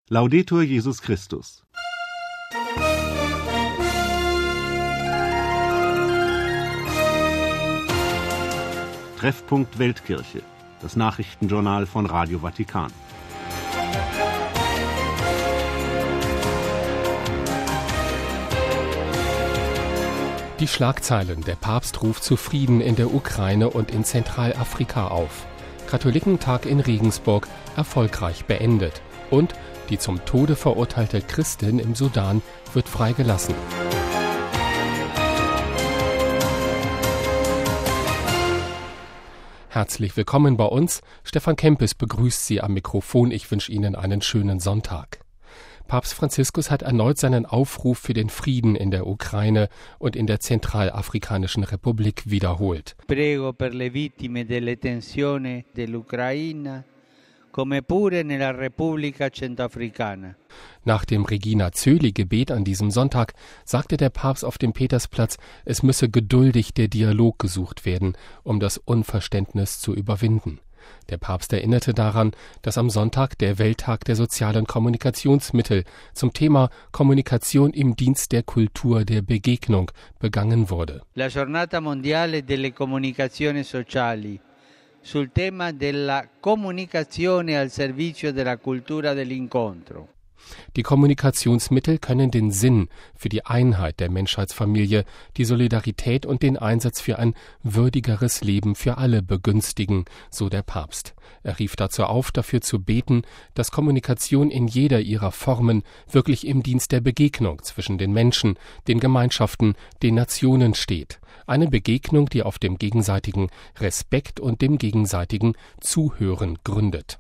Laudetur Jesus Christus. Treffpunkt Weltkirche, das Nachrichtenjournal von Radio Vatikan. Die Schlagzeilen: Der Papst ruft zu Frieden in der Ukraine und in Zentralafrika auf. Katholikentag in Regensburg erfolgreich beendet. Und die zum Tode verurteilte Christin im Sudan wird freigelassen. Herzlich willkommen bei uns. Stefan Kempes begrüßt Sie am Mikrofon. Ich wünsche Ihnen einen schönen Sonntag. Papst Franziskus hat erneut seinen Aufruf für den Frieden in der Ukraine und in der Zentralafrikanischen Republik wiederholt. Prego per le vittime delle tensioni dell'Ucraina, come pure nella Repubblica Centrafricana. Nach dem Regina-Coeli-Gebet an diesem Sonntag sagte der Papst auf dem Petersplatz, es müsse geduldig der Dialog gesucht werden, um das Unverständnis zu überwinden. Der Papst erinnerte daran, dass am Sonntag der Welttag der sozialen Kommunikationsmittel zum Thema Kommunikation im Dienst der Kultur der Begegnung begangen wurde. La Giornata Mondiale delle Comunicazioni Sociali sul tema della comunicazione al servizio della cultura dell'incontro. Die Kommunikationsmittel können den Sinn für die Einheit der Menschheitsfamilie, die Solidarität und den Einsatz für ein würdigeres Leben für alle begünstigen, so der Papst. Er rief dazu auf, dafür zu beten, dass Kommunikation in jeder ihrer Formen wirklich im Dienst der Begegnung zwischen den Menschen, den Gemeinschaften, den Nationen steht. Eine Begegnung, die auf dem gegenseitigen Respekt und dem gegenseitigen Zuhören gründet.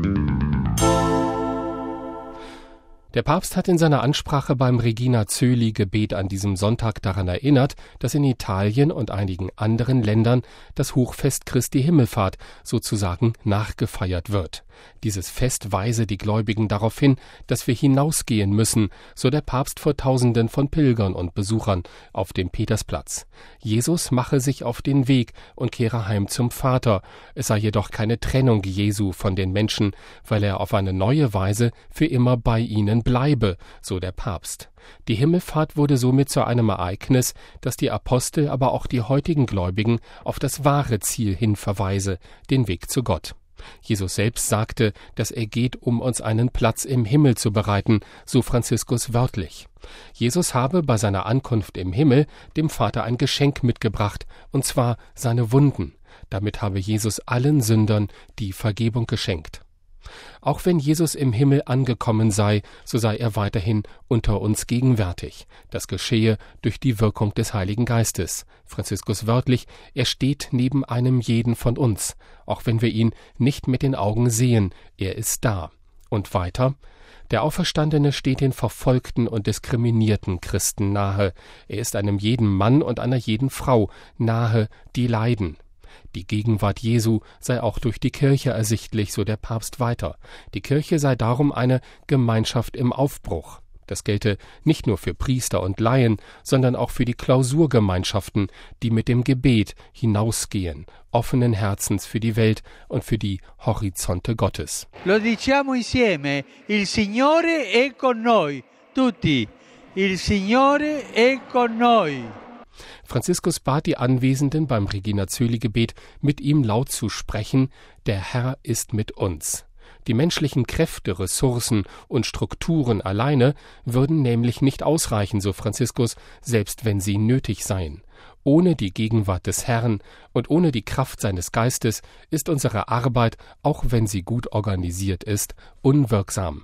Der Papst hat in seiner Ansprache beim Regina-Coeli-Gebet an diesem Sonntag daran erinnert, dass in Italien und einigen anderen Ländern das Hochfest Christi Himmelfahrt sozusagen nachgefeiert wird. Dieses Fest weise die Gläubigen darauf hin, dass wir hinausgehen müssen, so der Papst vor Tausenden von Pilgern und Besuchern auf dem Petersplatz. Jesus mache sich auf den Weg und kehre heim zum Vater. Es sei jedoch keine Trennung Jesu von den Menschen, weil er auf eine neue Weise für immer bei ihnen bleibe, so der Papst. Die Himmelfahrt wurde somit zu einem Ereignis, das die Apostel, aber auch die heutigen Gläubigen auf das wahre Ziel hin verweise, den Weg zu Gott. Jesus selbst sagte, dass er geht, um uns einen Platz im Himmel zu bereiten, so Franziskus wörtlich. Jesus habe bei seiner Ankunft im Himmel dem Vater ein Geschenk mitgebracht, und zwar seine Wunden. Damit habe Jesus allen Sündern die Vergebung geschenkt. Auch wenn Jesus im Himmel angekommen sei, so sei er weiterhin unter uns gegenwärtig. Das geschehe durch die Wirkung des Heiligen Geistes. Franziskus wörtlich, er steht neben einem jeden von uns, auch wenn wir ihn nicht mit den Augen sehen, er ist da. Und weiter, der Auferstandene steht den verfolgten und diskriminierten Christen nahe. Er ist einem jeden Mann und einer jeden Frau nahe, die leiden. Die Gegenwart Jesu sei auch durch die Kirche ersichtlich, so der Papst weiter. Die Kirche sei darum eine Gemeinschaft im Aufbruch. Das gelte nicht nur für Priester und Laien, sondern auch für die Klausurgemeinschaften, die mit dem Gebet hinausgehen, offenen Herzens für die Welt und für die Horizonte Gottes. Lo diciamo insieme, il Signore è con noi, tutti, il Signore è con noi. Franziskus bat die Anwesenden beim Regina-Coeli-Gebet, mit ihm laut zu sprechen, der Herr ist mit uns. Die menschlichen Kräfte, Ressourcen und Strukturen alleine würden nämlich nicht ausreichen, so Franziskus, selbst wenn sie nötig seien. Ohne die Gegenwart des Herrn und ohne die Kraft seines Geistes ist unsere Arbeit, auch wenn sie gut organisiert ist, unwirksam.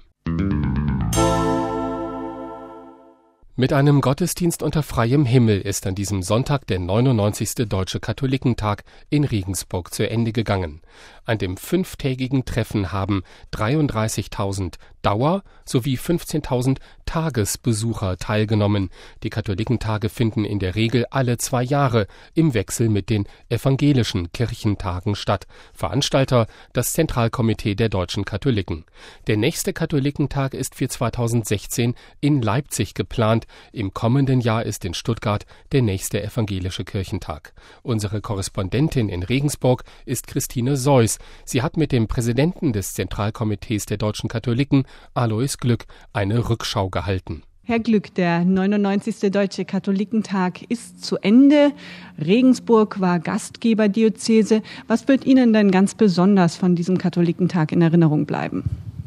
Mit einem Gottesdienst unter freiem Himmel ist an diesem Sonntag der 99. Deutsche Katholikentag in Regensburg zu Ende gegangen. An dem 5-tägigen Treffen haben 33.000 Dauer- sowie 15.000 Tagesbesucher teilgenommen. Die Katholikentage finden in der Regel alle 2 Jahre im Wechsel mit den evangelischen Kirchentagen statt. Veranstalter das Zentralkomitee der deutschen Katholiken. Der nächste Katholikentag ist für 2016 in Leipzig geplant. deutschlandweit. Im kommenden Jahr ist in Stuttgart der nächste evangelische Kirchentag. Unsere Korrespondentin in Regensburg ist Christine Seuss. Sie hat mit dem Präsidenten des Zentralkomitees der deutschen Katholiken, Alois Glück, eine Rückschau gehalten. Herr Glück, der 99. Deutsche Katholikentag ist zu Ende. Regensburg war Gastgeberdiözese. Was wird Ihnen denn ganz besonders von diesem Katholikentag in Erinnerung bleiben?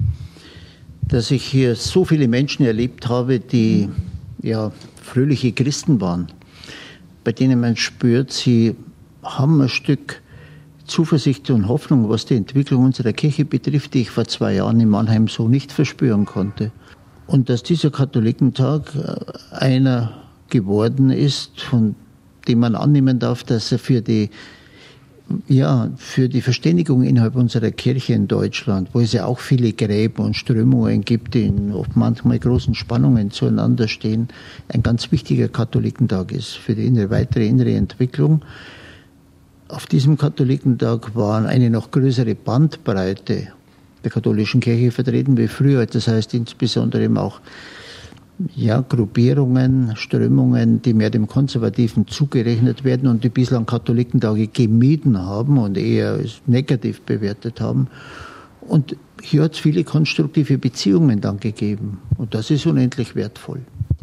Dass ich hier so viele Menschen erlebt habe, die fröhliche Christen waren, bei denen man spürt, sie haben ein Stück Zuversicht und Hoffnung, was die Entwicklung unserer Kirche betrifft, die ich vor 2 Jahren in Mannheim so nicht verspüren konnte. Und dass dieser Katholikentag einer geworden ist, von dem man annehmen darf, dass er für die Verständigung innerhalb unserer Kirche in Deutschland, wo es ja auch viele Gräben und Strömungen gibt, die in oft manchmal großen Spannungen zueinander stehen, ein ganz wichtiger Katholikentag ist für die weitere innere Entwicklung. Auf diesem Katholikentag war eine noch größere Bandbreite der katholischen Kirche vertreten wie früher. Das heißt insbesondere eben auch Gruppierungen, Strömungen, die mehr dem Konservativen zugerechnet werden und die bislang Katholikentage gemieden haben und eher negativ bewertet haben. Und hier hat es viele konstruktive Beziehungen dann gegeben. Und das ist unendlich wertvoll.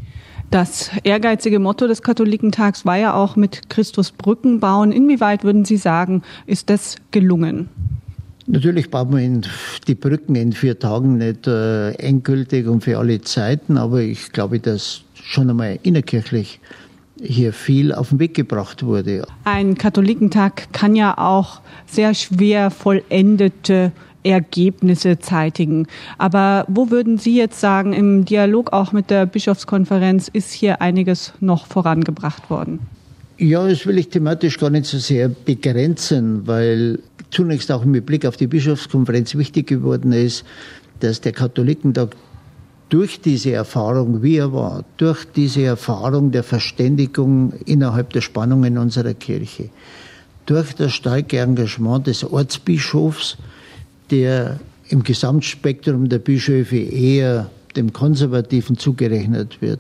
Das ehrgeizige Motto des Katholikentags war ja auch mit Christus Brücken bauen. Inwieweit würden Sie sagen, ist das gelungen? Natürlich bauen wir die Brücken in 4 Tagen nicht endgültig und für alle Zeiten, aber ich glaube, dass schon einmal innerkirchlich hier viel auf den Weg gebracht wurde. Ein Katholikentag kann ja auch sehr schwer vollendete Ergebnisse zeitigen. Aber wo würden Sie jetzt sagen, im Dialog auch mit der Bischofskonferenz ist hier einiges noch vorangebracht worden? Ja, das will ich thematisch gar nicht so sehr begrenzen, weil zunächst auch mit Blick auf die Bischofskonferenz wichtig geworden ist, dass der Katholikentag durch diese Erfahrung, wie er war, durch diese Erfahrung der Verständigung innerhalb der Spannungen unserer Kirche, durch das starke Engagement des Ortsbischofs, der im Gesamtspektrum der Bischöfe eher dem Konservativen zugerechnet wird,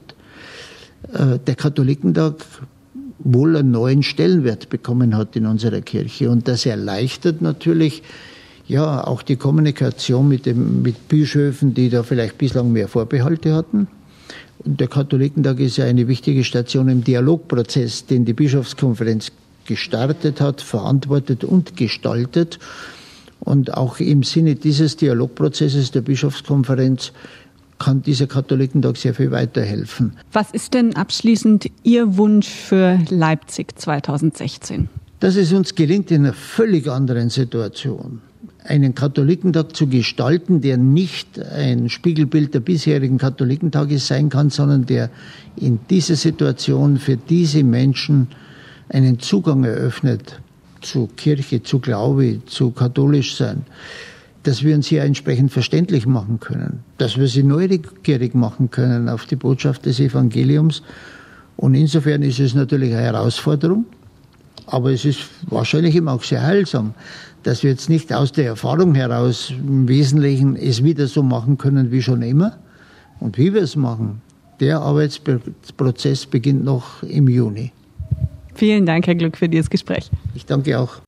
der Katholikentag wohl einen neuen Stellenwert bekommen hat in unserer Kirche. Und das erleichtert natürlich auch die Kommunikation mit Bischöfen, die da vielleicht bislang mehr Vorbehalte hatten. Und der Katholikentag ist ja eine wichtige Station im Dialogprozess, den die Bischofskonferenz gestartet hat, verantwortet und gestaltet. Und auch im Sinne dieses Dialogprozesses der Bischofskonferenz kann dieser Katholikentag sehr viel weiterhelfen. Was ist denn abschließend Ihr Wunsch für Leipzig 2016? Dass es uns gelingt, in einer völlig anderen Situation einen Katholikentag zu gestalten, der nicht ein Spiegelbild der bisherigen Katholikentage sein kann, sondern der in dieser Situation für diese Menschen einen Zugang eröffnet zu Kirche, zu Glaube, zu Katholischsein. Dass wir uns hier entsprechend verständlich machen können, dass wir sie neugierig machen können auf die Botschaft des Evangeliums. Und insofern ist es natürlich eine Herausforderung, aber es ist wahrscheinlich eben auch sehr heilsam, dass wir jetzt nicht aus der Erfahrung heraus im Wesentlichen es wieder so machen können wie schon immer. Und wie wir es machen, der Arbeitsprozess beginnt noch im Juni. Vielen Dank, Herr Glück, für dieses Gespräch. Ich danke auch.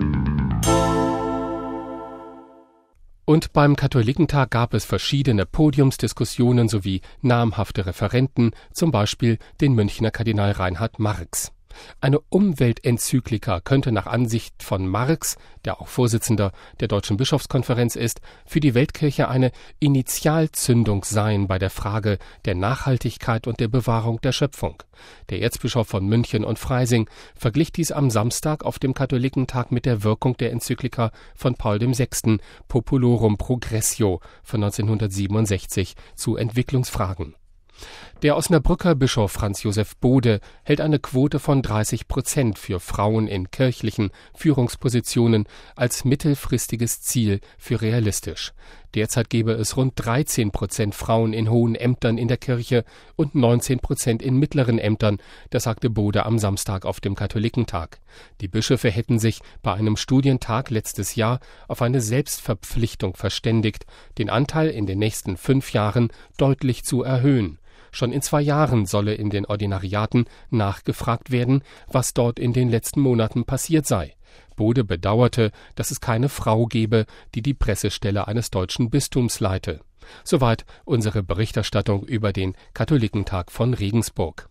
Und beim Katholikentag gab es verschiedene Podiumsdiskussionen sowie namhafte Referenten, zum Beispiel den Münchner Kardinal Reinhard Marx. Eine Umweltenzyklika könnte nach Ansicht von Marx, der auch Vorsitzender der Deutschen Bischofskonferenz ist, für die Weltkirche eine Initialzündung sein bei der Frage der Nachhaltigkeit und der Bewahrung der Schöpfung. Der Erzbischof von München und Freising verglich dies am Samstag auf dem Katholikentag mit der Wirkung der Enzyklika von Paul VI. Populorum Progressio von 1967 zu Entwicklungsfragen. Der Osnabrücker Bischof Franz Josef Bode hält eine Quote von 30% für Frauen in kirchlichen Führungspositionen als mittelfristiges Ziel für realistisch. Derzeit gebe es rund 13% Frauen in hohen Ämtern in der Kirche und 19% in mittleren Ämtern, das sagte Bode am Samstag auf dem Katholikentag. Die Bischöfe hätten sich bei einem Studientag letztes Jahr auf eine Selbstverpflichtung verständigt, den Anteil in den nächsten 5 Jahren deutlich zu erhöhen. Schon in 2 Jahren solle in den Ordinariaten nachgefragt werden, was dort in den letzten Monaten passiert sei. Bode bedauerte, dass es keine Frau gebe, die die Pressestelle eines deutschen Bistums leite. Soweit unsere Berichterstattung über den Katholikentag von Regensburg.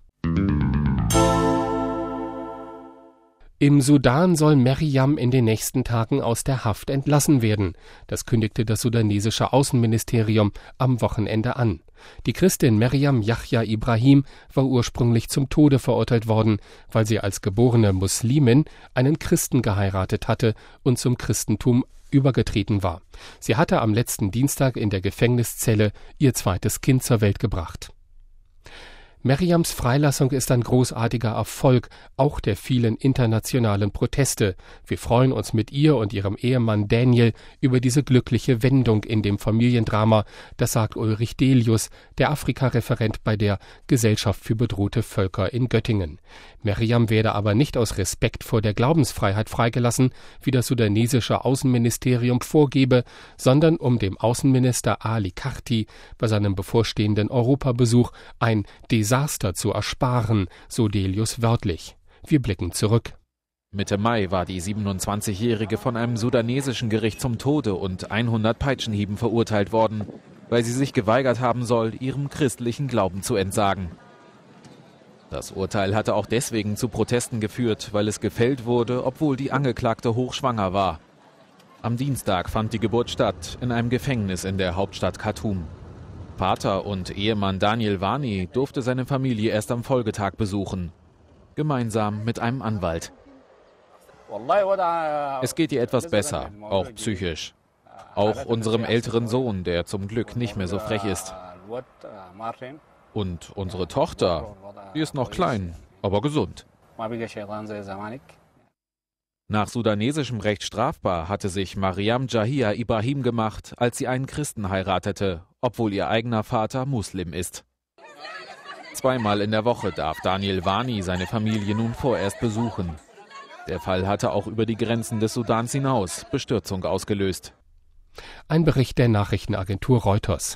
Im Sudan soll Meriam in den nächsten Tagen aus der Haft entlassen werden. Das kündigte das sudanesische Außenministerium am Wochenende an. Die Christin Meriam Yahya Ibrahim war ursprünglich zum Tode verurteilt worden, weil sie als geborene Muslimin einen Christen geheiratet hatte und zum Christentum übergetreten war. Sie hatte am letzten Dienstag in der Gefängniszelle ihr zweites Kind zur Welt gebracht. Meriams Freilassung ist ein großartiger Erfolg, auch der vielen internationalen Proteste. Wir freuen uns mit ihr und ihrem Ehemann Daniel über diese glückliche Wendung in dem Familiendrama, das sagt Ulrich Delius, der Afrika-Referent bei der Gesellschaft für bedrohte Völker in Göttingen. Meriam werde aber nicht aus Respekt vor der Glaubensfreiheit freigelassen, wie das sudanesische Außenministerium vorgebe, sondern um dem Außenminister Ali Karti bei seinem bevorstehenden Europabesuch ein Desaster zu ersparen, so Delius wörtlich. Wir blicken zurück. Mitte Mai war die 27-Jährige von einem sudanesischen Gericht zum Tode und 100 Peitschenhieben verurteilt worden, weil sie sich geweigert haben soll, ihrem christlichen Glauben zu entsagen. Das Urteil hatte auch deswegen zu Protesten geführt, weil es gefällt wurde, obwohl die Angeklagte hochschwanger war. Am Dienstag fand die Geburt statt, in einem Gefängnis in der Hauptstadt Khartoum. Vater und Ehemann Daniel Wani durfte seine Familie erst am Folgetag besuchen, gemeinsam mit einem Anwalt. Es geht ihr etwas besser, auch psychisch. Auch unserem älteren Sohn, der zum Glück nicht mehr so frech ist. Und unsere Tochter, die ist noch klein, aber gesund. Nach sudanesischem Recht strafbar hatte sich Meriam Yahya Ibrahim gemacht, als sie einen Christen heiratete, obwohl ihr eigener Vater Muslim ist. 2-mal in der Woche darf Daniel Wani seine Familie nun vorerst besuchen. Der Fall hatte auch über die Grenzen des Sudans hinaus Bestürzung ausgelöst. Ein Bericht der Nachrichtenagentur Reuters.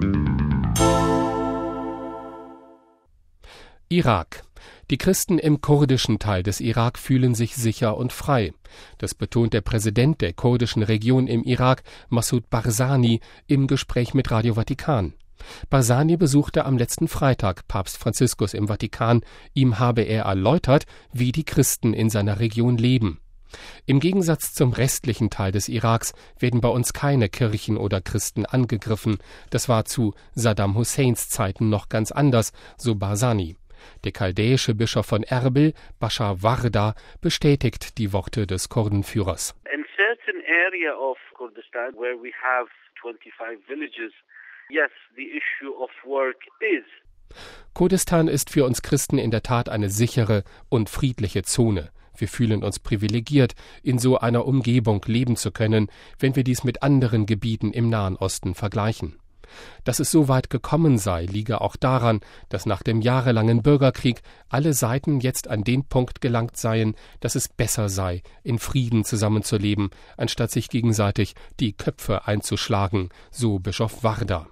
Irak. Die Christen im kurdischen Teil des Irak fühlen sich sicher und frei. Das betont der Präsident der kurdischen Region im Irak, Massoud Barzani, im Gespräch mit Radio Vatikan. Barzani besuchte am letzten Freitag Papst Franziskus im Vatikan. Ihm habe er erläutert, wie die Christen in seiner Region leben. Im Gegensatz zum restlichen Teil des Iraks werden bei uns keine Kirchen oder Christen angegriffen. Das war zu Saddam Husseins Zeiten noch ganz anders, so Barzani. Der chaldäische Bischof von Erbil, Bashar Warda, bestätigt die Worte des Kurdenführers. In certain area of Kurdistan where we have 25 villages, yes, the issue of work is. Kurdistan ist für uns Christen in der Tat eine sichere und friedliche Zone. Wir fühlen uns privilegiert, in so einer Umgebung leben zu können, wenn wir dies mit anderen Gebieten im Nahen Osten vergleichen. Dass es so weit gekommen sei, liege auch daran, dass nach dem jahrelangen Bürgerkrieg alle Seiten jetzt an den Punkt gelangt seien, dass es besser sei, in Frieden zusammenzuleben, anstatt sich gegenseitig die Köpfe einzuschlagen, so Bischof Warda.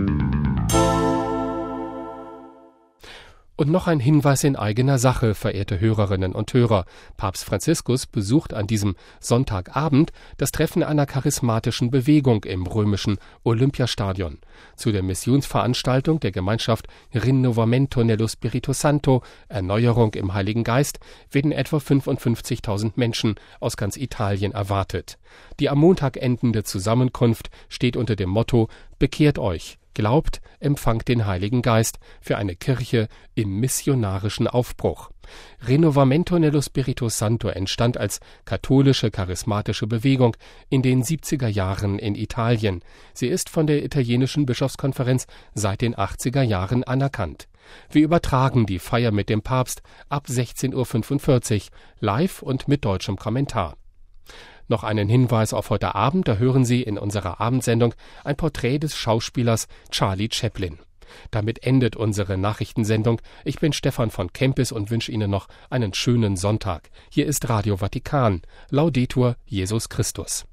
Und noch ein Hinweis in eigener Sache, verehrte Hörerinnen und Hörer. Papst Franziskus besucht an diesem Sonntagabend das Treffen einer charismatischen Bewegung im römischen Olympiastadion. Zu der Missionsveranstaltung der Gemeinschaft Rinnovamento nello Spirito Santo, Erneuerung im Heiligen Geist, werden etwa 55.000 Menschen aus ganz Italien erwartet. Die am Montag endende Zusammenkunft steht unter dem Motto »Bekehrt euch«. Glaubt, empfangt den Heiligen Geist für eine Kirche im missionarischen Aufbruch. Rinnovamento nello Spirito Santo entstand als katholische charismatische Bewegung in den 70er Jahren in Italien. Sie ist von der italienischen Bischofskonferenz seit den 80er Jahren anerkannt. Wir übertragen die Feier mit dem Papst ab 16:45 Uhr live und mit deutschem Kommentar. Noch einen Hinweis auf heute Abend, da hören Sie in unserer Abendsendung ein Porträt des Schauspielers Charlie Chaplin. Damit endet unsere Nachrichtensendung. Ich bin Stefan von Kempis und wünsche Ihnen noch einen schönen Sonntag. Hier ist Radio Vatikan. Laudetur Jesus Christus.